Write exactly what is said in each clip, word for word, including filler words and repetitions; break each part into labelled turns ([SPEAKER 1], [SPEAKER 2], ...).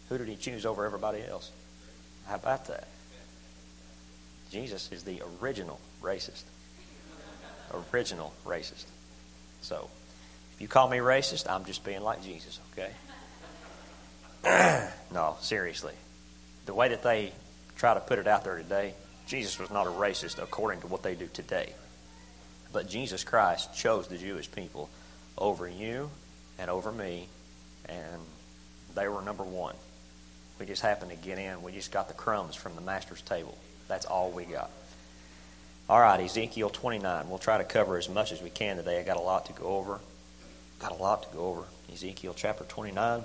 [SPEAKER 1] Who did he choose over everybody else? How about that? Jesus is the original racist. Original racist. So, if you call me racist, I'm just being like Jesus, okay? No, seriously. The way that they try to put it out there today, Jesus was not a racist according to what they do today. But Jesus Christ chose the Jewish people over you and over me, and they were number one. We just happened to get in. We just got the crumbs from the master's table. That's all we got. All right, Ezekiel twenty-nine. We'll try to cover as much as we can today. I got a lot to go over. Got a lot to go over. Ezekiel chapter twenty-nine,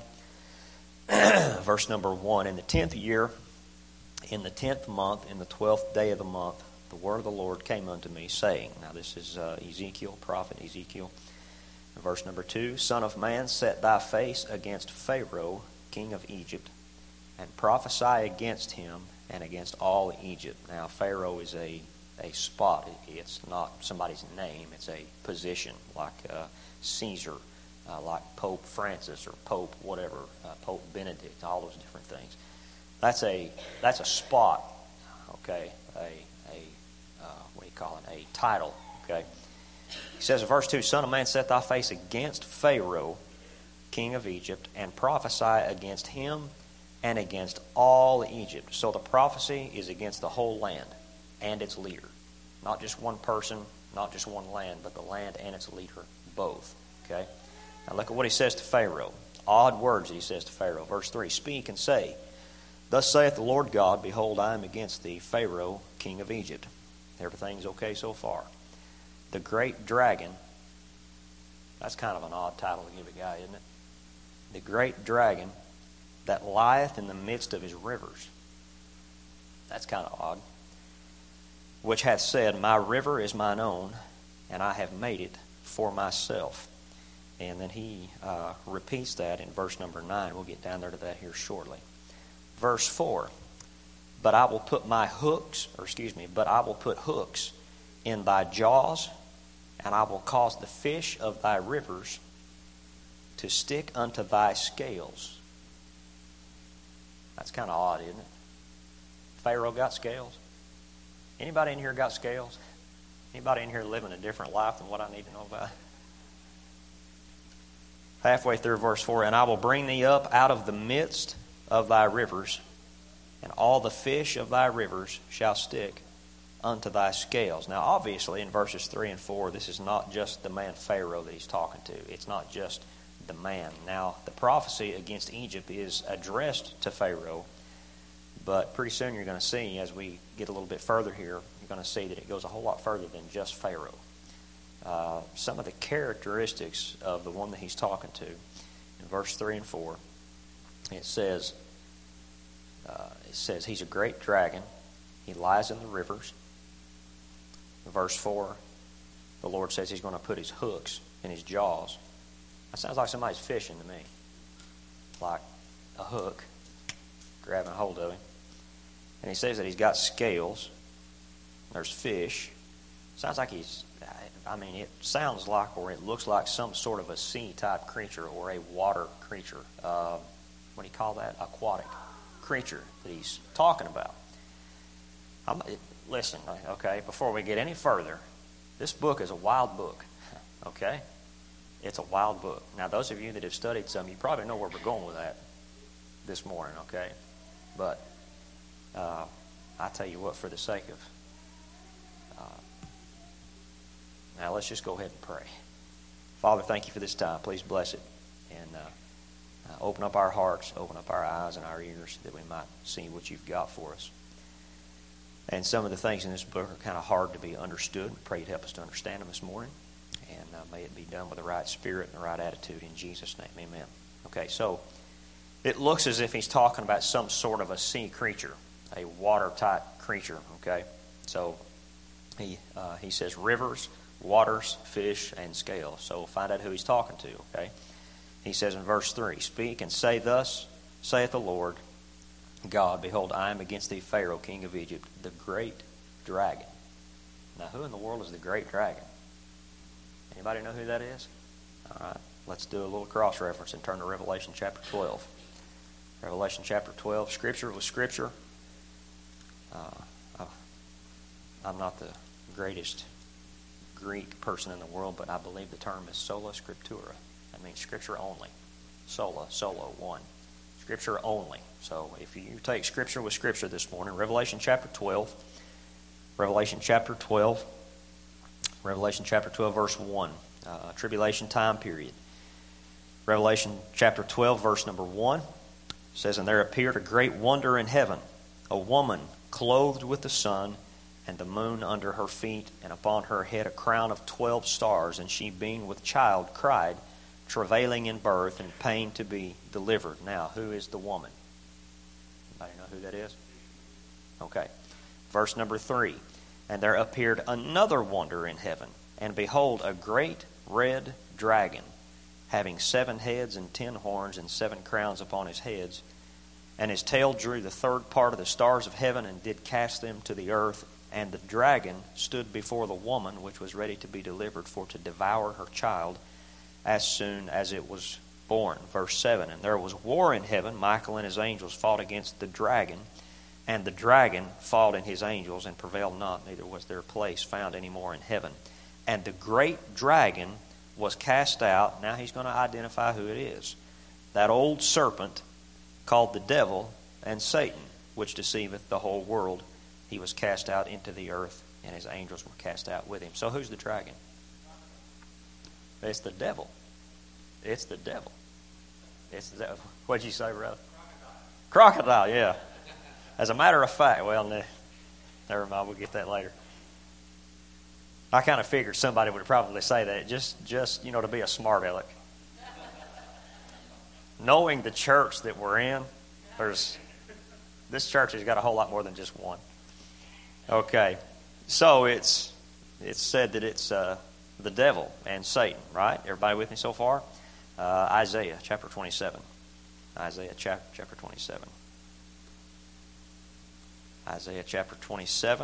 [SPEAKER 1] verse number one. In the tenth year, in the tenth month, in the twelfth day of the month, the word of the Lord came unto me, saying, now this is uh, Ezekiel, prophet Ezekiel. Verse number two, Son of man, set thy face against Pharaoh, king of Egypt, and prophesy against him and against all Egypt. Now, Pharaoh is a, a spot. It's not somebody's name. It's a position, like uh, Caesar, uh, like Pope Francis or Pope whatever, uh, Pope Benedict, all those different things. That's a that's a spot, okay, a, a uh, what do you call it, a title, okay. He says in verse two, Son of man, set thy face against Pharaoh, king of Egypt, and prophesy against him and against all Egypt. So the prophecy is against the whole land and its leader. Not just one person, not just one land, but the land and its leader, both. Okay? Now look at what he says to Pharaoh. Odd words that he says to Pharaoh. Verse three, Speak and say, Thus saith the Lord God, Behold, I am against thee, Pharaoh, king of Egypt. Everything's okay so far. The great dragon, that's kind of an odd title to give a guy, isn't it? The great dragon that lieth in the midst of his rivers. That's kind of odd. Which hath said, My river is mine own, and I have made it for myself. And then he uh, repeats that in verse number nine. We'll get down there to that here shortly. Verse four, But I will put my hooks, or excuse me, but I will put hooks in thy jaws, and I will cause the fish of thy rivers to stick unto thy scales. That's kind of odd, isn't it? Pharaoh got scales. Anybody in here got scales? Anybody in here living a different life than what I need to know about? Halfway through verse four, And I will bring thee up out of the midst of thy rivers, and all the fish of thy rivers shall stick unto thy scales. Now, obviously, in verses three and four, this is not just the man Pharaoh that he's talking to. It's not just the man. Now, the prophecy against Egypt is addressed to Pharaoh, but pretty soon you're going to see, as we get a little bit further here, you're going to see that it goes a whole lot further than just Pharaoh. Uh, some of the characteristics of the one that he's talking to, in verse three and four, it says, uh, it says he's a great dragon. He lies in the rivers. In verse four, the Lord says he's going to put his hooks in his jaws. That sounds like somebody's fishing to me. Like a hook, grabbing a hold of him. And he says that he's got scales. There's fish. Sounds like he's, I mean, it sounds like, or it looks like some sort of a sea-type creature or a water creature. Uh, what do you call that? Aquatic creature that he's talking about. I'm, it, listen, okay, before we get any further, this book is a wild book, okay? It's a wild book. Now, those of you that have studied some, you probably know where we're going with that this morning, okay? But uh, I tell you what, for the sake of... Uh, now, let's just go ahead and pray. Father, thank you for this time. Please bless it. And uh, uh, open up our hearts, open up our eyes and our ears that we might see what you've got for us. And some of the things in this book are kind of hard to be understood. We pray you'd help us to understand them this morning. And uh, may it be done with the right spirit and the right attitude in Jesus' name. Amen. Okay, so it looks as if he's talking about some sort of a sea creature, a water-type creature, okay? So he uh, he says rivers, waters, fish, and scales. So we'll find out who he's talking to, okay? He says in verse three, Speak and say, Thus saith the Lord God, Behold, I am against thee, Pharaoh, king of Egypt, the great dragon. Now, who in the world is the great dragon? Anybody know who that is? All right, let's do a little cross-reference and turn to Revelation chapter twelve. Revelation chapter twelve. Scripture was Scripture. Uh, I'm not the greatest Greek person in the world, but I believe the term is sola scriptura. That means Scripture only. Sola, solo, one. Scripture only. So if you take Scripture with Scripture this morning, Revelation chapter twelve, Revelation chapter twelve, Revelation chapter twelve, verse one, uh, tribulation time period. Revelation chapter twelve, verse number one says, "And there appeared a great wonder in heaven, a woman clothed with the sun, and the moon under her feet, and upon her head a crown of twelve stars. And she, being with child, cried, travailing in birth, and pain to be delivered." Now, who is the woman? Anybody know who that is? Okay. Verse number three. "And there appeared another wonder in heaven, and behold, a great red dragon, having seven heads and ten horns and seven crowns upon his heads. And his tail drew the third part of the stars of heaven, and did cast them to the earth. And the dragon stood before the woman, which was ready to be delivered, for to devour her child as soon as it was born." Verse seven. "And there was war in heaven. Michael and his angels fought against the dragon. And the dragon fought and his angels, and prevailed not, neither was their place found any more in heaven. And the great dragon was cast out." Now he's going to identify who it is. "That old serpent, called the devil and Satan, which deceiveth the whole world. He was cast out into the earth, and his angels were cast out with him." So who's the dragon? It's the devil. It's the devil. It's the devil. What'd you say, brother? Crocodile. Crocodile, yeah. As a matter of fact, well, ne- never mind, we'll get that later. I kind of figured somebody would probably say that, just, just you know, to be a smart aleck. Knowing the church that we're in, there's this church has got a whole lot more than just one. Okay, so it's it's said that it's uh, the devil and Satan, right? Everybody with me so far? Uh, Isaiah chapter twenty-seven. Isaiah chapter chapter twenty-seven. Isaiah chapter twenty-seven.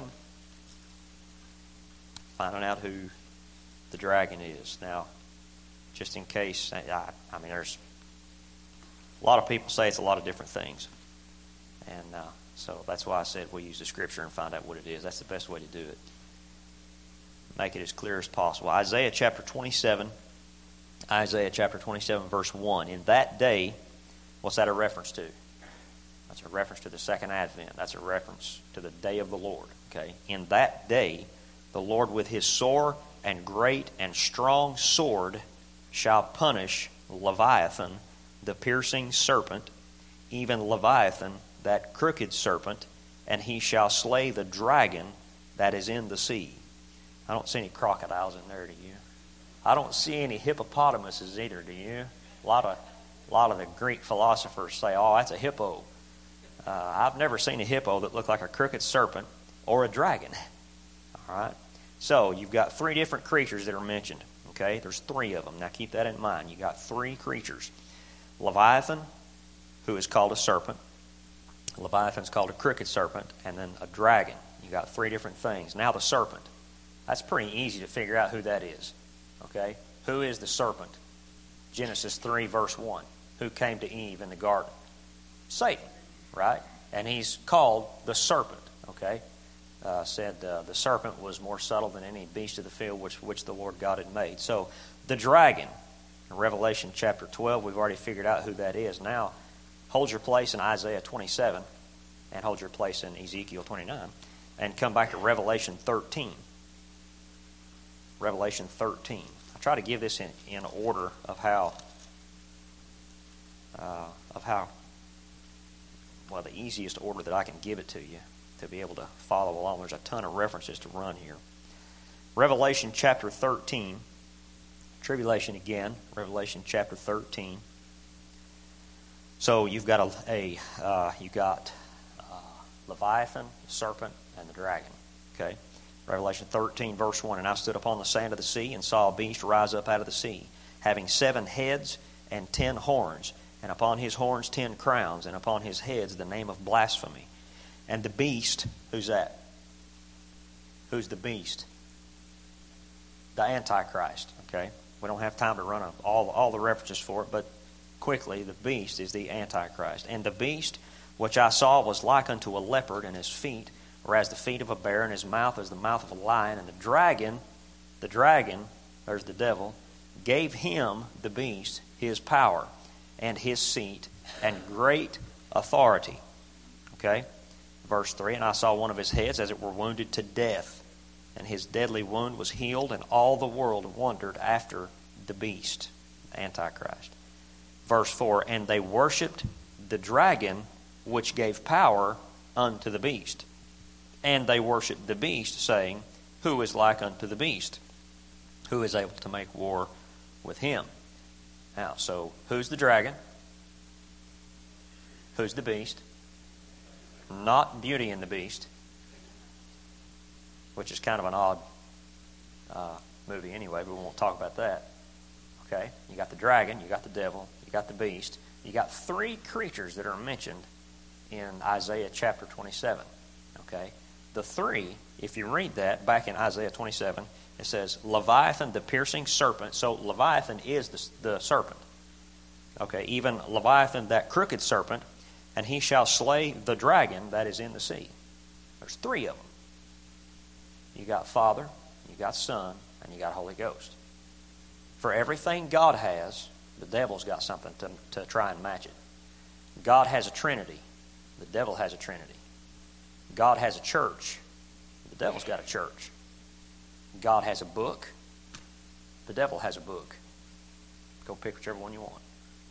[SPEAKER 1] Finding out who the dragon is. Now, just in case, I, I mean, there's a lot of people say it's a lot of different things. And uh, so that's why I said we use the Scripture and find out what it is. That's the best way to do it. Make it as clear as possible. Isaiah chapter twenty-seven. Isaiah chapter twenty-seven, verse one. "In that day," what's that a reference to? That's a reference to the second advent. That's a reference to the day of the Lord. Okay. "In that day, the Lord with his sore and great and strong sword shall punish Leviathan, the piercing serpent, even Leviathan, that crooked serpent, and he shall slay the dragon that is in the sea." I don't see any crocodiles in there, do you? I don't see any hippopotamuses either, do you? A lot of, a lot of the Greek philosophers say, "Oh, that's a hippo." Uh, I've never seen a hippo that looked like a crooked serpent or a dragon. All right? So you've got three different creatures that are mentioned. Okay? There's three of them. Now keep that in mind. You've got three creatures. Leviathan, who is called a serpent. Leviathan's called a crooked serpent. And then a dragon. You've got three different things. Now the serpent. That's pretty easy to figure out who that is. Okay? Who is the serpent? Genesis three, verse one. Who came to Eve in the garden? Satan, right? And he's called the serpent. Okay? Uh, said uh, the serpent was more subtle than any beast of the field which, which the Lord God had made. So the dragon, in Revelation chapter twelve, we've already figured out who that is. Now, hold your place in Isaiah twenty-seven and hold your place in Ezekiel twenty-nine and come back to Revelation thirteen. Revelation thirteen. I try to give this in, in order of how, uh, of how, well, the easiest order that I can give it to you to be able to follow along. There's a ton of references to run here. Revelation chapter thirteen. Tribulation again. Revelation chapter thirteen. So you've got a, a uh, you got uh, Leviathan, the serpent, and the dragon. Okay. Revelation thirteen, verse one. "And I stood upon the sand of the sea, and saw a beast rise up out of the sea, having seven heads and ten horns, and upon his horns ten crowns, and upon his heads the name of blasphemy. And the beast," who's that? Who's the beast? The Antichrist, okay? We don't have time to run up all, all the references for it, but quickly, the beast is the Antichrist. And the beast which I saw was like unto a leopard, and his feet were as the feet of a bear, and his mouth as the mouth of a lion. And the dragon, the dragon, there's the devil, gave him, the beast, his power and his seat and great authority. Okay? Verse three, and I saw one of his heads as it were wounded to death, and his deadly wound was healed, and all the world wondered after the beast, Antichrist. Verse four, and they worshipped the dragon which gave power unto the beast. And they worshipped the beast, saying, who is like unto the beast? Who is able to make war with him? Now, so who's the dragon? Who's the beast? Not Beauty and the Beast, which is kind of an odd uh, movie anyway, but we won't talk about that. Okay? You got the dragon, you got the devil, you got the beast. You got three creatures that are mentioned in Isaiah chapter twenty-seven. Okay? The three, if you read that back in Isaiah twenty-seven, it says, Leviathan, the piercing serpent. So Leviathan is the, the serpent. Okay? Even Leviathan, that crooked serpent, and he shall slay the dragon that is in the sea. There's three of them. You got Father, you got Son, and you got Holy Ghost. For everything God has, the devil's got something to, to try and match it. God has a Trinity. The devil has a Trinity. God has a church. The devil's got a church. God has a book. The devil has a book. Go pick whichever one you want.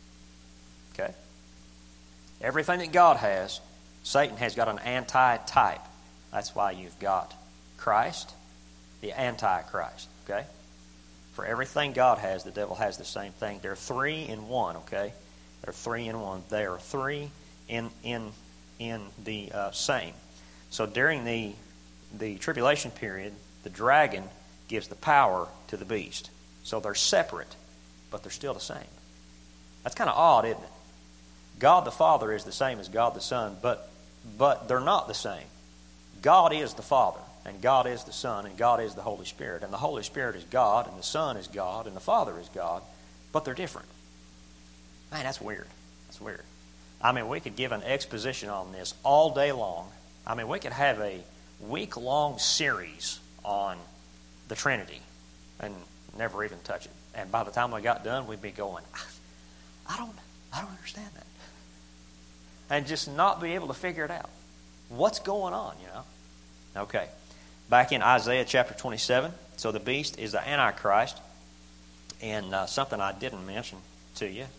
[SPEAKER 1] Okay? Everything that God has, Satan has got an anti-type. That's why you've got Christ, the Antichrist. Okay? For everything God has, the devil has the same thing. They're three in one, okay? They're three in one. They are three in in in the uh, same. So during the the tribulation period, the dragon gives the power to the beast. So they're separate, but they're still the same. That's kind of odd, isn't it? God the Father is the same as God the Son, but but they're not the same. God is the Father, and God is the Son, and God is the Holy Spirit. And the Holy Spirit is God, and the Son is God, and the Father is God, but they're different. Man, that's weird. That's weird. I mean, we could give an exposition on this all day long. I mean, we could have a week-long series on the Trinity and never even touch it. And by the time we got done, we'd be going, I don't, I don't understand that. And just not be able to figure it out. What's going on, you know? Okay. Back in Isaiah chapter twenty-seven, so the beast is the Antichrist. And uh, something I didn't mention to you,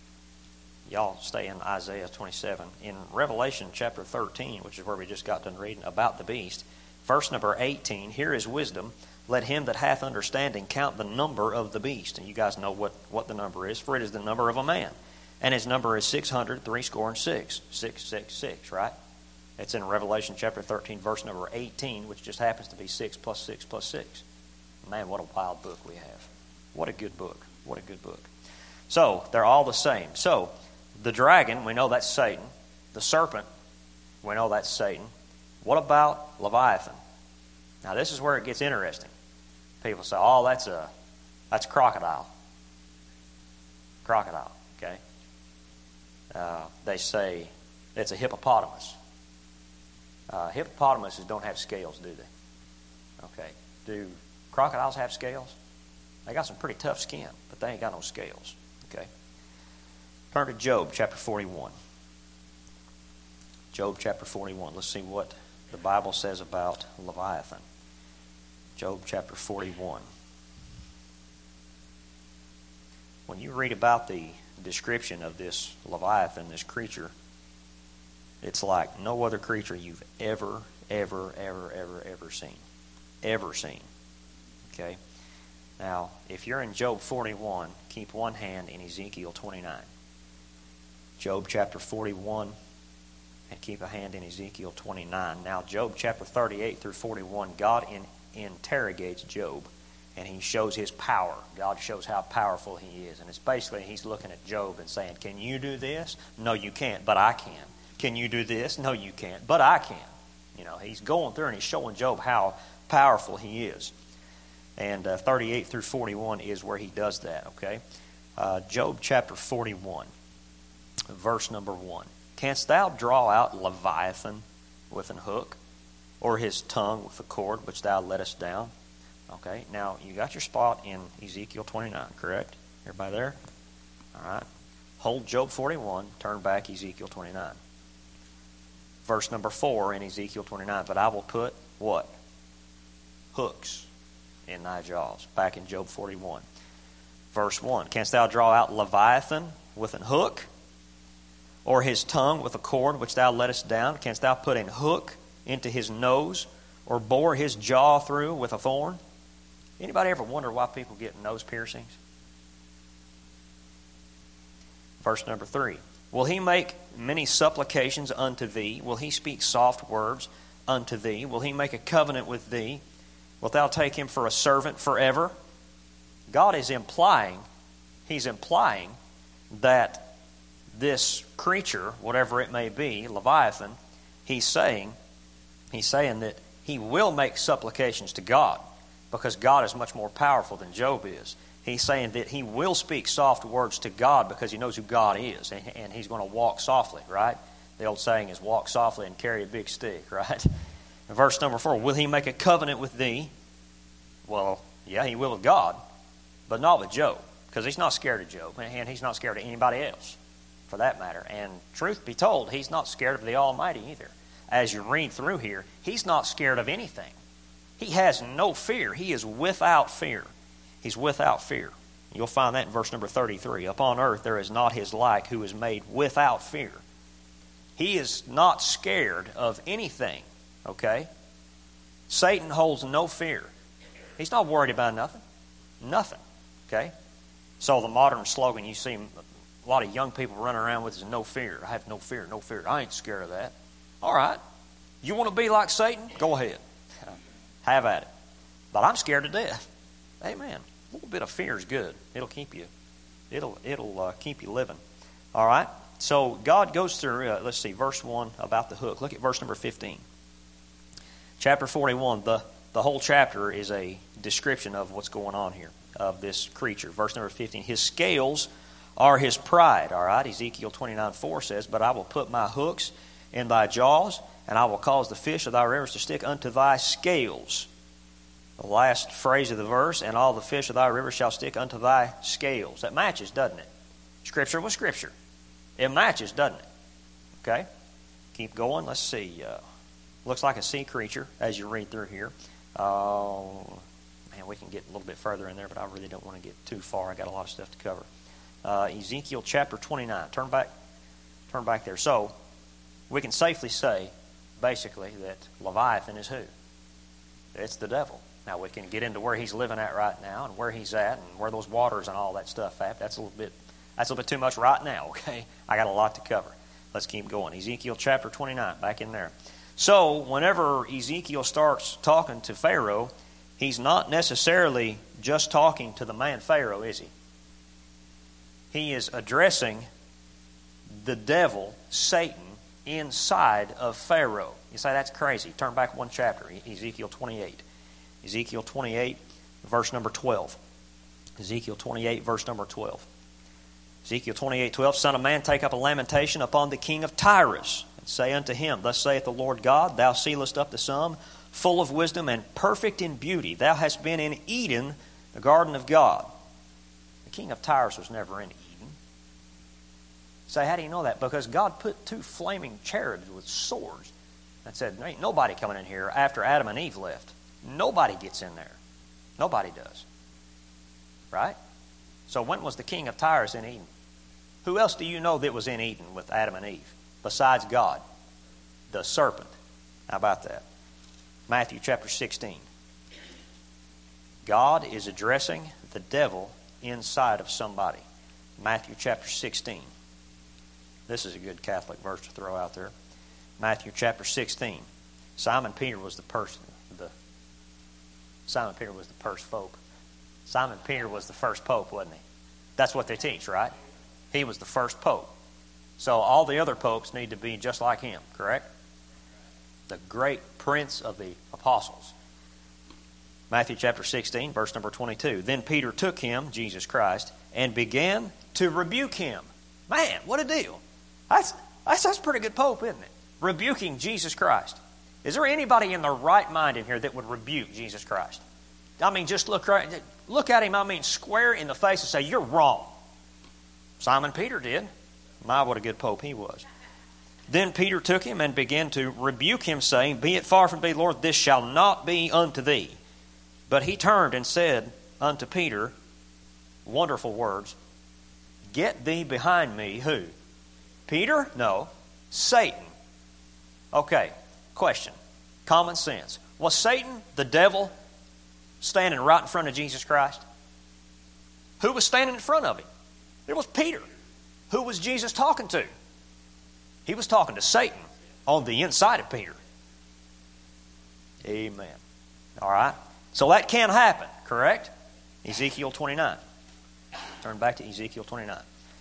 [SPEAKER 1] y'all stay in Isaiah twenty-seven. In Revelation chapter thirteen, which is where we just got done reading about the beast, verse number eighteen, here is wisdom. Let him that hath understanding count the number of the beast. And you guys know what, what the number is, for it is the number of a man. And his number is six hundred, three score and six. Six, six, six, right? It's in Revelation chapter thirteen, verse number eighteen, which just happens to be six plus six plus six. Man, what a wild book we have. What a good book. What a good book. So, they're all the same. So, the dragon, we know that's Satan. The serpent, we know that's Satan. What about Leviathan? Now, this is where it gets interesting. People say, oh, that's a that's crocodile. Crocodile, okay? Uh, they say it's a hippopotamus. Uh, hippopotamuses don't have scales, do they? Okay. Do crocodiles have scales? They got some pretty tough skin, but they ain't got no scales. Okay. Turn to Job chapter forty-one. Job chapter forty-one. Let's see what the Bible says about Leviathan. Job chapter forty-one. When you read about the description of this Leviathan, this creature, it's like no other creature you've ever, ever, ever, ever, ever seen. Ever seen. Okay? Now, if you're in Job forty-one, keep one hand in Ezekiel twenty-nine. Job chapter forty-one, and keep a hand in Ezekiel twenty-nine. Now, Job chapter thirty-eight through forty-one, God in, interrogates Job, and he shows his power. God shows how powerful he is. And it's basically, he's looking at Job and saying, can you do this? No, you can't, but I can. Can you do this? No, you can't, but I can. You know, he's going through and he's showing Job how powerful he is. And uh, thirty-eight through forty-one is where he does that, okay? Uh, Job chapter forty-one. verse number one. Canst thou draw out Leviathan with an hook, or his tongue with a cord which thou lettest down? Okay, now you got your spot in Ezekiel twenty-nine, correct? Everybody there? All right. Hold Job forty-one, turn back Ezekiel twenty-nine. Verse number four in Ezekiel twenty-nine. But I will put what? Hooks in thy jaws. Back in Job forty-one. Verse one. Canst thou draw out Leviathan with an hook, or his tongue with a cord which thou lettest down? Canst thou put an hook into his nose, or bore his jaw through with a thorn? Anybody ever wonder why people get nose piercings? Verse number three. Will he make many supplications unto thee? Will he speak soft words unto thee? Will he make a covenant with thee? Wilt thou take him for a servant forever? God is implying, he's implying that this creature, whatever it may be, Leviathan, he's saying, he's saying that he will make supplications to God, because God is much more powerful than Job is. He's saying that he will speak soft words to God because he knows who God is, and, and he's going to walk softly, right? The old saying is walk softly and carry a big stick, right? In verse number four, will he make a covenant with thee? Well, yeah, he will with God, but not with Job, because he's not scared of Job, and he's not scared of anybody else, for that matter. And truth be told, he's not scared of the Almighty either. As you read through here, he's not scared of anything. He has no fear. He is without fear. He's without fear. You'll find that in verse number thirty-three. Upon earth there is not his like who is made without fear. He is not scared of anything, okay? Satan holds no fear. He's not worried about nothing. Nothing, okay? So the modern slogan you see a lot of young people running around with is no fear. I have no fear, no fear. I ain't scared of that. All right. You want to be like Satan? Go ahead. Have at it. But I'm scared to death. Amen. A little bit of fear is good. It'll keep you, it'll it'll uh, keep you living. All right. So God goes through. Uh, let's see, verse one about the hook. Look at verse number fifteen. Chapter forty-one. The the whole chapter is a description of what's going on here, of this creature. Verse number fifteen. His scales are his pride. All right. Ezekiel twenty-nine four says, "But I will put my hooks in thy jaws, and I will cause the fish of thy rivers to stick unto thy scales." The last phrase of the verse, and all the fish of thy rivers shall stick unto thy scales. That matches, doesn't it? Scripture with Scripture. It matches, doesn't it? Okay? Keep going. Let's see. Uh, looks like a sea creature as you read through here. Uh, man, we can get a little bit further in there, but I really don't want to get too far. I got a lot of stuff to cover. Uh, Ezekiel chapter twenty-nine. Turn back, turn back there. So, we can safely say, basically, that Leviathan is who? It's the devil. Now, we can get into where he's living at right now and where he's at and where those waters and all that stuff at. That's a little bit, that's a little bit too much right now, okay? I got a lot to cover. Let's keep going. Ezekiel chapter twenty-nine, back in there. So, whenever Ezekiel starts talking to Pharaoh, he's not necessarily just talking to the man Pharaoh, is he? He is addressing the devil, Satan, inside of Pharaoh. You say, that's crazy. Turn back one chapter, Ezekiel twenty-eight. Ezekiel twenty-eight, verse number twelve. Ezekiel twenty-eight, verse number twelve. Ezekiel twenty-eight, twelve. Son of man, take up a lamentation upon the king of Tyrus, and say unto him, Thus saith the Lord God, Thou sealest up the sum, full of wisdom and perfect in beauty. Thou hast been in Eden, the garden of God. The king of Tyrus was never in Eden. Say, how do you know that? Because God put two flaming cherubs with swords and said, there ain't nobody coming in here after Adam and Eve left. Nobody gets in there. Nobody does. Right? So when was the king of Tyrus in Eden? Who else do you know that was in Eden with Adam and Eve besides God? The serpent. How about that? Matthew chapter sixteen. God is addressing the devil inside of somebody. Matthew chapter sixteen. This is a good Catholic verse to throw out there. Matthew chapter sixteen. Simon Peter was the person. The Simon Peter was the first pope. Simon Peter was the first pope, wasn't he? That's what they teach, right? He was the first pope. So all the other popes need to be just like him, correct? The great prince of the apostles. Matthew chapter sixteen, verse number twenty-two. Then Peter took him, Jesus Christ, and began to rebuke him. Man, what a deal. That's, that's, that's a pretty good pope, isn't it? Rebuking Jesus Christ. Is there anybody in their right mind in here that would rebuke Jesus Christ? I mean, just look right, look at him, I mean, square in the face and say, you're wrong. Simon Peter did. My, what a good pope he was. Then Peter took him and began to rebuke him, saying, Be it far from thee, Lord, this shall not be unto thee. But he turned and said unto Peter, wonderful words, Get thee behind me, who? Peter? No, Satan. Okay, question. Common sense. Was Satan, the devil, standing right in front of Jesus Christ? Who was standing in front of him? It was Peter. Who was Jesus talking to? He was talking to Satan on the inside of Peter. Amen. All right. So that can happen, correct? Ezekiel twenty-nine. Turn back to Ezekiel twenty-nine.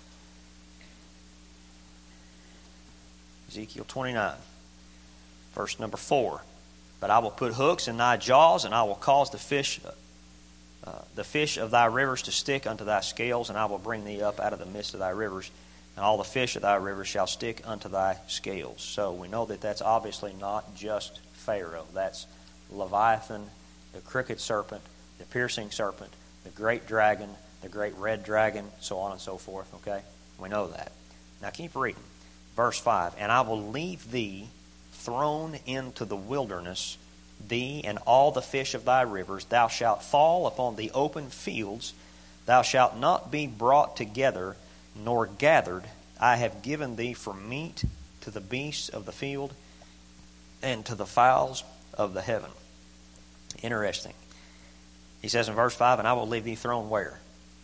[SPEAKER 1] Ezekiel twenty-nine. Verse number four. But I will put hooks in thy jaws, and I will cause the fish, uh, the fish of thy rivers to stick unto thy scales, and I will bring thee up out of the midst of thy rivers, and all the fish of thy rivers shall stick unto thy scales. So we know that that's obviously not just Pharaoh. That's Leviathan, the crooked serpent, the piercing serpent, the great dragon, the great red dragon, so on and so forth. Okay? We know that. Now keep reading. Verse five. And I will leave thee thrown into the wilderness, thee and all the fish of thy rivers. Thou shalt fall upon the open fields. Thou shalt not be brought together, nor gathered. I have given thee for meat to the beasts of the field and to the fowls of the heaven. Interesting. He says in verse five, and I will leave thee thrown where?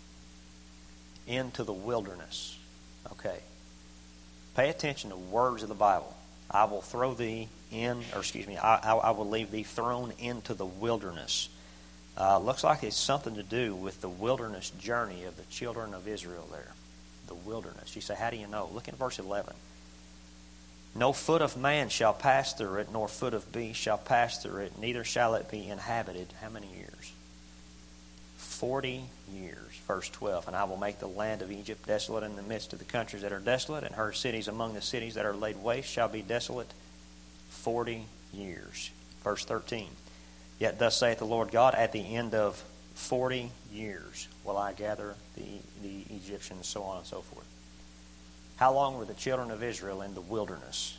[SPEAKER 1] Into the wilderness. Okay. Pay attention to words of the Bible. I will throw thee in, or excuse me, I, I, I will leave thee thrown into the wilderness. Uh, looks like it's something to do with the wilderness journey of the children of Israel there. The wilderness. You say, how do you know? Look at verse eleven. No foot of man shall pass through it, nor foot of beast shall pass through it, neither shall it be inhabited. How many years? Forty years. Verse twelve. And I will make the land of Egypt desolate in the midst of the countries that are desolate, and her cities among the cities that are laid waste shall be desolate forty years. Verse thirteen. Yet thus saith the Lord God, at the end of forty years will I gather the, the Egyptians, so on and so forth. How long were the children of Israel in the wilderness?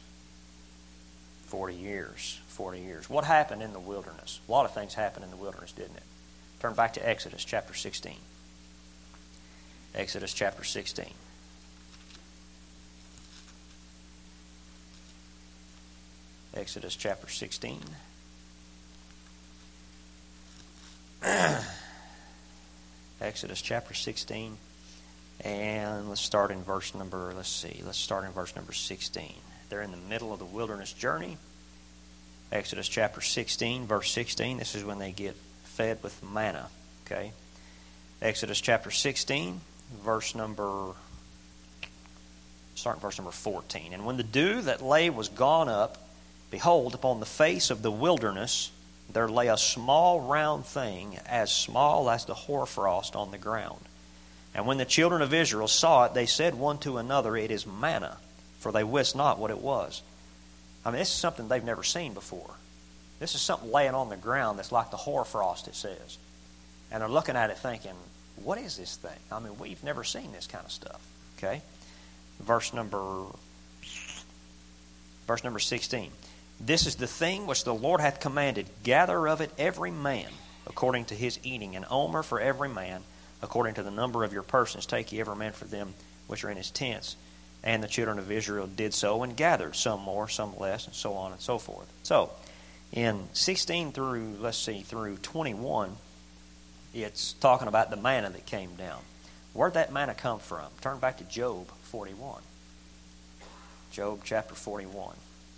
[SPEAKER 1] Forty years. Forty years. What happened in the wilderness? A lot of things happened in the wilderness, didn't it? Turn back to Exodus chapter sixteen. Exodus chapter sixteen. Exodus chapter sixteen. Exodus chapter sixteen. And let's start in verse number, let's see, let's start in verse number sixteen. They're in the middle of the wilderness journey. Exodus chapter sixteen, verse sixteen. This is when they get fed with manna. Okay. Exodus chapter sixteen, verse number, start in verse number fourteen. And when the dew that lay was gone up, behold, upon the face of the wilderness there lay a small round thing, as small as the hoarfrost on the ground. And when the children of Israel saw it, they said one to another, It is manna, for they wist not what it was. I mean, this is something they've never seen before. This is something laying on the ground that's like the hoarfrost, it says. And they're looking at it thinking, what is this thing? I mean, we've never seen this kind of stuff. Okay? Verse number, verse number sixteen. This is the thing which the Lord hath commanded. Gather of it every man according to his eating, an omer for every man, according to the number of your persons. Take ye every man for them which are in his tents. And the children of Israel did so, and gathered, some more, some less, and so on and so forth. So, in sixteen through, let's see, through twenty-one, it's talking about the manna that came down. Where'd that manna come from? Turn back to Job forty-one. Job chapter forty-one.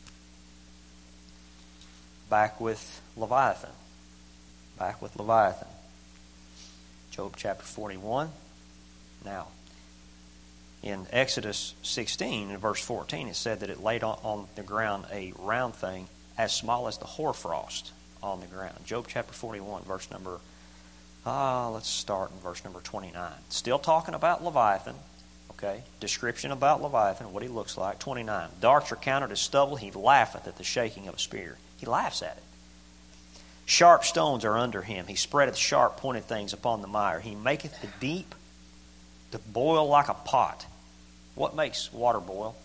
[SPEAKER 1] Back with Leviathan. Back with Leviathan. Job chapter forty-one. Now, in Exodus sixteen, in verse fourteen, it said that it laid on, on the ground a round thing as small as the hoarfrost on the ground. Job chapter forty-one, verse number, ah, let's start in verse number twenty-nine. Still talking about Leviathan. Okay, description about Leviathan, what he looks like. twenty-nine, darts are counted as stubble. He laugheth at the shaking of a spear. He laughs at it. Sharp stones are under him. He spreadeth sharp pointed things upon the mire. He maketh the deep to boil like a pot. What makes water boil?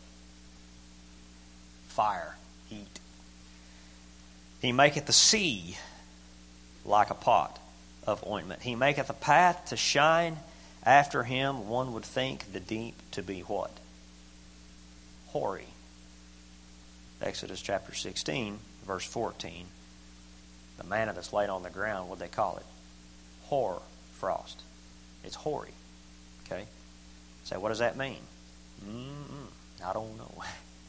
[SPEAKER 1] Fire, heat. He maketh the sea like a pot of ointment. He maketh a path to shine after him. One would think the deep to be what? Hoary. Exodus chapter sixteen, verse fourteen. The manna that's laid on the ground, what do they call it? Hoar frost. It's hoary. Okay? So what does that mean? Mm-mm, I don't know.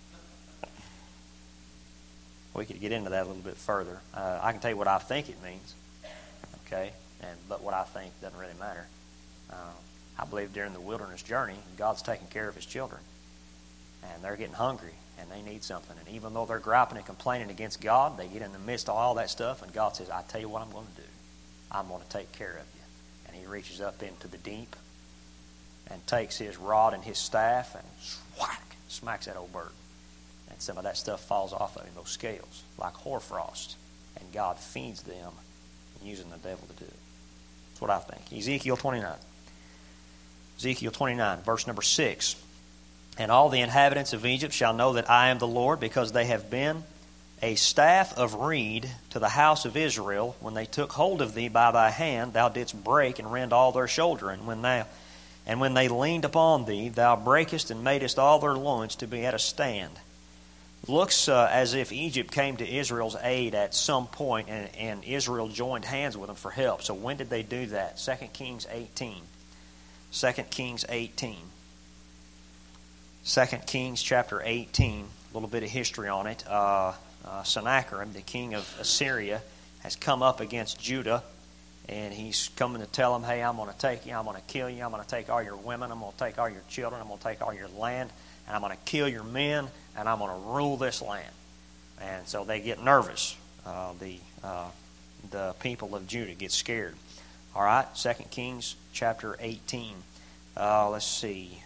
[SPEAKER 1] We could get into that a little bit further. Uh, I can tell you what I think it means. Okay? And but what I think doesn't really matter. Uh, I believe during the wilderness journey, God's taking care of his children. And they're getting hungry, and they need something. And even though they're griping and complaining against God, they get in the midst of all that stuff, and God says, I tell you what I'm going to do. I'm going to take care of you. And he reaches up into the deep and takes his rod and his staff and whack, smacks that old bird. And some of that stuff falls off of him, those scales, like hoarfrost. And God feeds them using the devil to do it. That's what I think. Ezekiel twenty-nine. Ezekiel twenty-nine, verse number six. And all the inhabitants of Egypt shall know that I am the Lord, because they have been a staff of reed to the house of Israel. When they took hold of thee by thy hand, thou didst break and rend all their shoulder. And when thou, and when they leaned upon thee, thou breakest and madest all their loins to be at a stand. Looks uh, as if Egypt came to Israel's aid at some point, and, and Israel joined hands with them for help. So when did they do that? Second Kings eighteen. Second Kings eighteen. Second Kings chapter eighteen, a little bit of history on it. Uh, uh, Sennacherib, the king of Assyria, has come up against Judah, and he's coming to tell them, hey, I'm going to take you, I'm going to kill you, I'm going to take all your women, I'm going to take all your children, I'm going to take all your land, and I'm going to kill your men, and I'm going to rule this land. And so they get nervous. Uh, the uh, the people of Judah get scared. All right, Second Kings chapter eighteen. Uh, let's see.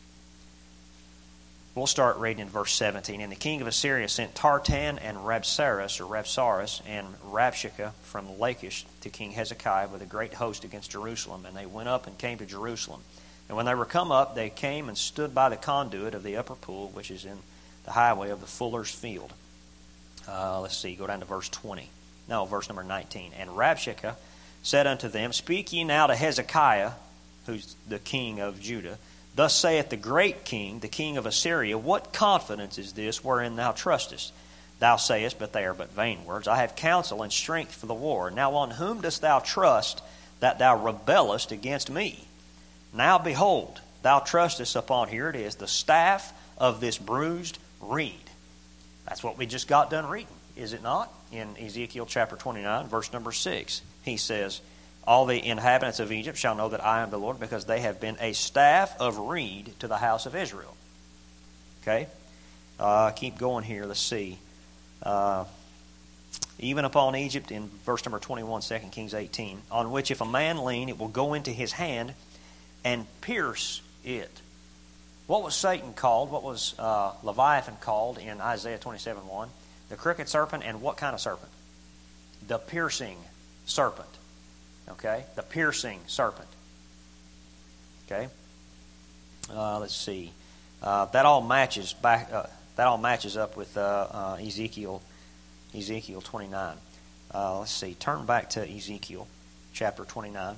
[SPEAKER 1] We'll start reading in verse seventeen. And the king of Assyria sent Tartan and Rabsaris, or Rabsaris, and Rabshakeh from Lachish to King Hezekiah with a great host against Jerusalem. And they went up and came to Jerusalem. And when they were come up, they came and stood by the conduit of the upper pool, which is in the highway of the fuller's field. Uh, let's see, go down to verse twenty. No, verse number nineteen. And Rabshakeh said unto them, Speak ye now to Hezekiah, who's the king of Judah. Thus saith the great king, the king of Assyria, What confidence is this wherein thou trustest? Thou sayest, but they are but vain words. I have counsel and strength for the war. Now on whom dost thou trust that thou rebellest against me? Now behold, thou trustest upon, here it is, the staff of this bruised reed. That's what we just got done reading, is it not? In Ezekiel chapter twenty-nine, verse number six, he says, All the inhabitants of Egypt shall know that I am the Lord, because they have been a staff of reed to the house of Israel. Okay? Uh, keep going here. Let's see. Uh, even upon Egypt, in verse number twenty-one, Second Kings eighteen, on which if a man lean, it will go into his hand and pierce it. What was Satan called? What was uh, Leviathan called in Isaiah twenty-seven one? The crooked serpent, and what kind of serpent? The piercing serpent. Okay? The piercing serpent. Okay? Uh, let's see. Uh, that all matches back. Uh, that all matches up with uh, uh, Ezekiel, Ezekiel twenty-nine. Uh, let's see. Turn back to Ezekiel chapter twenty-nine.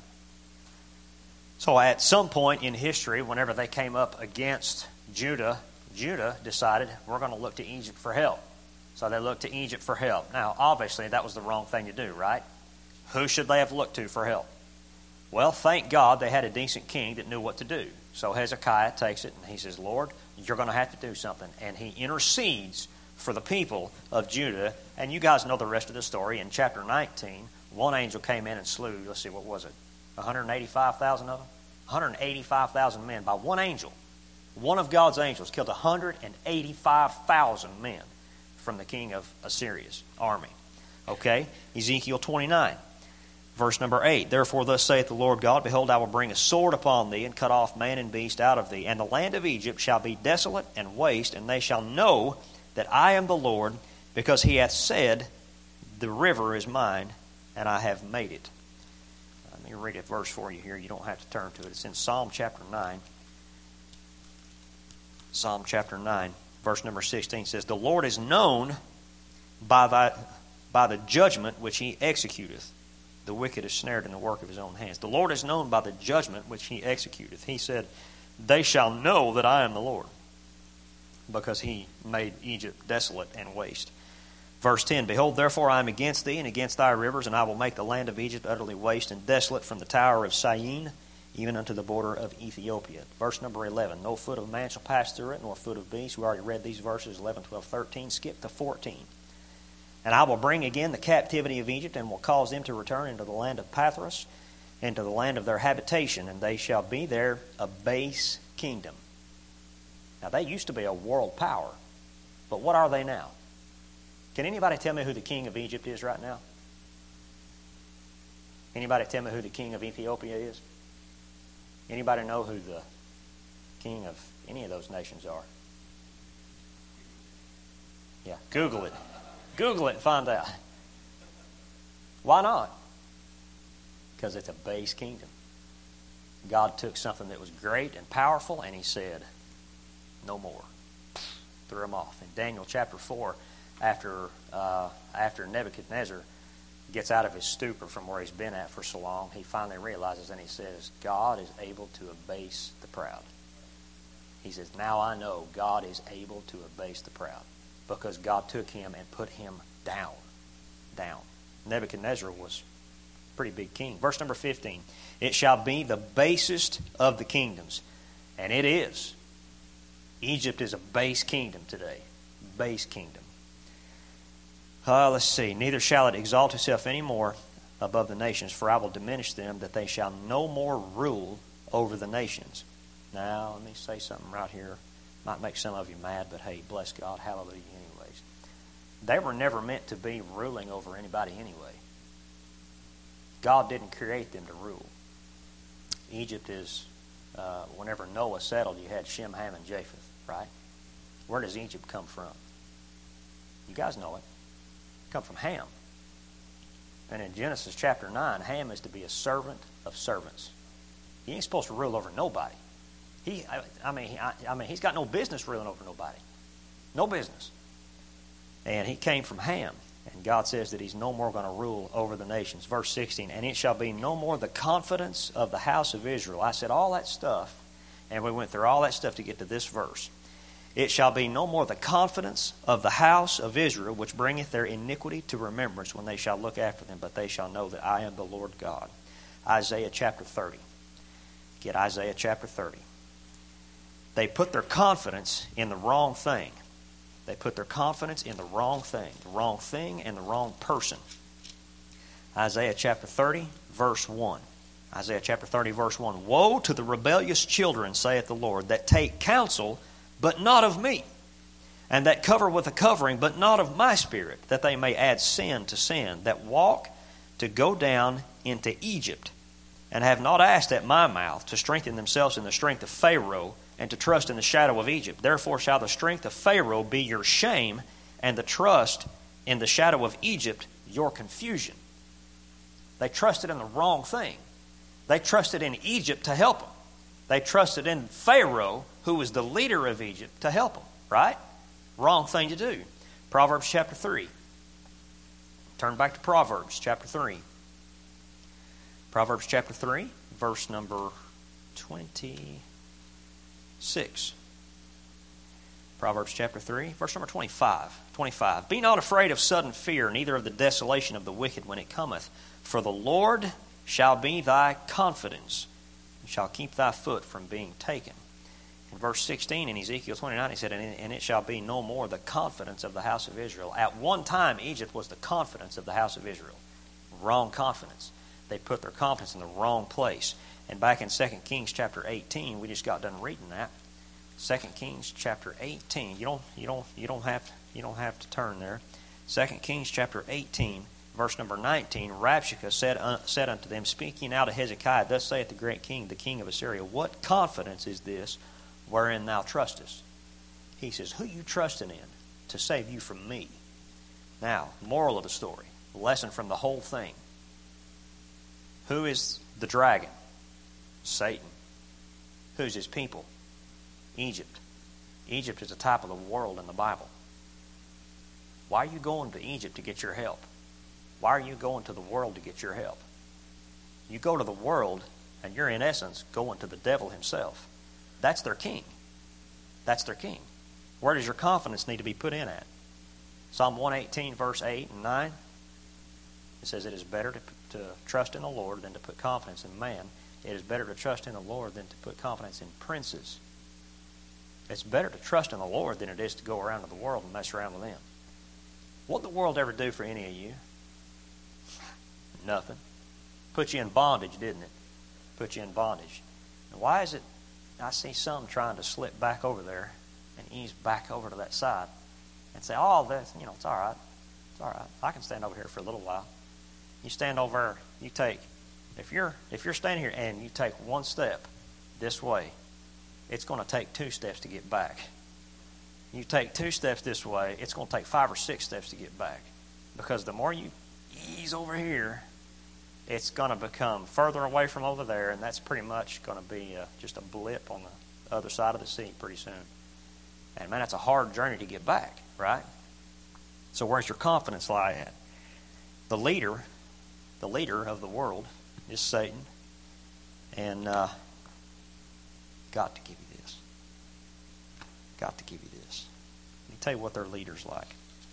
[SPEAKER 1] So at some point in history, whenever they came up against Judah, Judah decided, we're going to look to Egypt for help. So they looked to Egypt for help. Now, obviously, that was the wrong thing to do, right? Who should they have looked to for help? Well, thank God they had a decent king that knew what to do. So Hezekiah takes it and he says, Lord, you're going to have to do something. And he intercedes for the people of Judah. And you guys know the rest of the story. In chapter nineteen, one angel came in and slew, let's see, what was it? one hundred eighty-five thousand of them? one hundred eighty-five thousand men by one angel. One of God's angels killed one hundred eighty-five thousand men from the king of Assyria's army. Okay? Ezekiel twenty-nine. Verse number eight, therefore thus saith the Lord God, behold, I will bring a sword upon thee, and cut off man and beast out of thee. And the land of Egypt shall be desolate and waste, and they shall know that I am the Lord, because he hath said, the river is mine, and I have made it. Let me read a verse for you here. You don't have to turn to it. It's in Psalm chapter nine. Psalm chapter nine, verse number sixteen says, the Lord is known by, thy, by the judgment which he executeth. The wicked is snared in the work of his own hands. The Lord is known by the judgment which he executeth. He said, they shall know that I am the Lord, because he made Egypt desolate and waste. Verse ten, behold, therefore I am against thee and against thy rivers, and I will make the land of Egypt utterly waste and desolate from the tower of Syene even unto the border of Ethiopia. Verse number eleven, no foot of man shall pass through it, nor foot of beast. We already read these verses, eleven, twelve, thirteen. Skip to fourteen. And I will bring again the captivity of Egypt, and will cause them to return into the land of Pathros, into the land of their habitation, and they shall be there a base kingdom. Now, they used to be a world power, but what are they now? Can anybody tell me who the king of Egypt is right now? Anybody tell me who the king of Ethiopia is? Anybody know who the king of any of those nations are? Yeah, Google it. Google it and find out. Why not? Because it's a base kingdom. God took something that was great and powerful, and he said, no more. Threw them off. In Daniel chapter four, after uh, after Nebuchadnezzar gets out of his stupor from where he's been at for so long, he finally realizes, and he says, God is able to abase the proud. He says, now I know God is able to abase the proud, because God took him and put him down. Down. Nebuchadnezzar was a pretty big king. Verse number fifteen, it shall be the basest of the kingdoms. And it is. Egypt is a base kingdom today. Base kingdom. Uh, let's see. Neither shall it exalt itself any more above the nations, for I will diminish them, that they shall no more rule over the nations. Now, let me say something right here. Might make some of you mad, but hey, bless God, hallelujah anyways. They were never meant to be ruling over anybody anyway. God didn't create them to rule. Egypt is, uh, whenever Noah settled, you had Shem, Ham, and Japheth, right? Where does Egypt come from? You guys know it. It comes from Ham. And in Genesis chapter nine, Ham is to be a servant of servants. He ain't supposed to rule over nobody. He, I, I mean, I, I mean, he's got no business ruling over nobody. No business. And he came from Ham. And God says that he's no more going to rule over the nations. Verse sixteen, and it shall be no more the confidence of the house of Israel. I said all that stuff, and we went through all that stuff to get to this verse. It shall be no more the confidence of the house of Israel, which bringeth their iniquity to remembrance when they shall look after them, but they shall know that I am the Lord God. Isaiah chapter thirty. Get Isaiah chapter thirty. They put their confidence in the wrong thing. They put their confidence in the wrong thing. The wrong thing and the wrong person. Isaiah chapter thirty, verse one. Isaiah chapter thirty, verse one. Woe to the rebellious children, saith the Lord, that take counsel, but not of me, and that cover with a covering, but not of my spirit, that they may add sin to sin, that walk to go down into Egypt, and have not asked at my mouth to strengthen themselves in the strength of Pharaoh, and to trust in the shadow of Egypt. Therefore shall the strength of Pharaoh be your shame, and the trust in the shadow of Egypt your confusion. They trusted in the wrong thing. They trusted in Egypt to help them. They trusted in Pharaoh, who was the leader of Egypt, to help them. Right? Wrong thing to do. Proverbs chapter three. Turn back to Proverbs chapter three. Proverbs chapter three, verse number twenty. Six. Proverbs chapter three, verse number twenty-five. twenty-five. Be not afraid of sudden fear, neither of the desolation of the wicked when it cometh. For the Lord shall be thy confidence, and shall keep thy foot from being taken. In verse sixteen in Ezekiel twenty-nine, he said, and it shall be no more the confidence of the house of Israel. At one time, Egypt was the confidence of the house of Israel. Wrong confidence. They put their confidence in the wrong place. And back in Second Kings chapter eighteen, we just got done reading that. Second Kings chapter eighteen. You don't you don't you don't have you don't have to turn there. Second Kings chapter eighteen Verse number nineteen, Rabshakeh said, uh, said unto them, speaking now to Hezekiah, thus saith the great king, the king of Assyria, what confidence is this wherein thou trustest? He says, who you trusting in to save you from me? Now, moral of the story, lesson from the whole thing. Who is the dragon? Satan. Who's his people? Egypt. Egypt is a type of the world in the Bible. Why are you going to Egypt to get your help? Why are you going to the world to get your help? You go to the world, and you're in essence going to the devil himself. That's their king. That's their king. Where does your confidence need to be put in at? Psalm one eighteen, verse eight and nine. It says, it is better to, to trust in the Lord than to put confidence in man. It is better to trust in the Lord than to put confidence in princes. It's better to trust in the Lord than it is to go around to the world and mess around with them. What did the world ever do for any of you? Nothing. Put you in bondage, didn't it? Put you in bondage. And why is it I see some trying to slip back over there and ease back over to that side and say, oh, that's, you know, it's all right. It's all right. I can stand over here for a little while. You stand over there, you take, if you're if you're standing here and you take one step this way, it's going to take two steps to get back. You take two steps this way, it's going to take five or six steps to get back. Because the more you ease over here, it's going to become further away from over there, and that's pretty much going to be uh, just a blip on the other side of the sea pretty soon. And man, that's a hard journey to get back, right? So where's your confidence lie at? The leader, the leader of the world is Satan, and uh, got to give you this. Got to give you this. Let me tell you what their leader's like.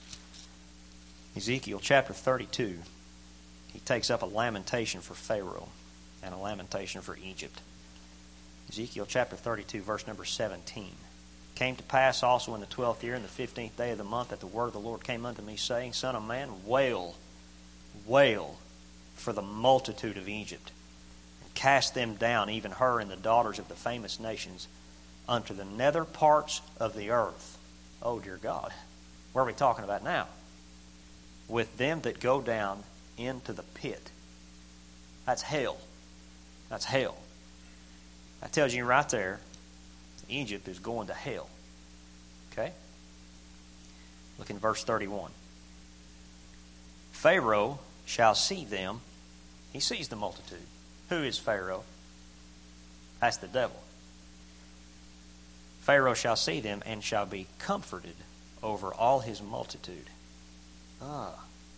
[SPEAKER 1] Ezekiel chapter thirty-two, he takes up a lamentation for Pharaoh and a lamentation for Egypt. Ezekiel chapter thirty-two, verse number seventeen. Came to pass also in the twelfth year, in the fifteenth day of the month, that the word of the Lord came unto me, saying, Son of man, wail, wail for the multitude of Egypt, and cast them down, even her and the daughters of the famous nations, unto the nether parts of the earth. Oh, dear God. What are we talking about now? With them that go down into the pit. That's hell. That's hell. That tells you right there, Egypt is going to hell. Okay? Look in verse thirty-one. Pharaoh shall see them. He sees the multitude. Who is Pharaoh? That's the devil. Pharaoh shall see them and shall be comforted over all his multitude. Ah.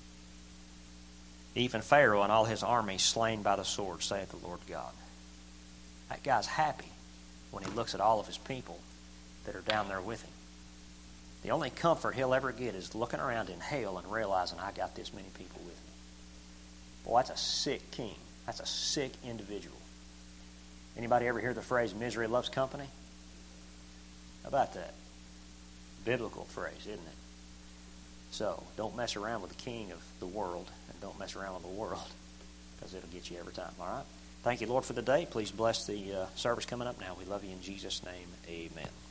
[SPEAKER 1] Even Pharaoh and all his army slain by the sword, saith the Lord God. That guy's happy when he looks at all of his people that are down there with him. The only comfort he'll ever get is looking around in hell and realizing I got this many people with me. Boy, that's a sick king. That's a sick individual. Anybody ever hear the phrase, misery loves company? How about that? Biblical phrase, isn't it? So, don't mess around with the king of the world, and don't mess around with the world, because it'll get you every time, all right? Thank you, Lord, for the day. Please bless the uh, service coming up now. We love you in Jesus' name. Amen.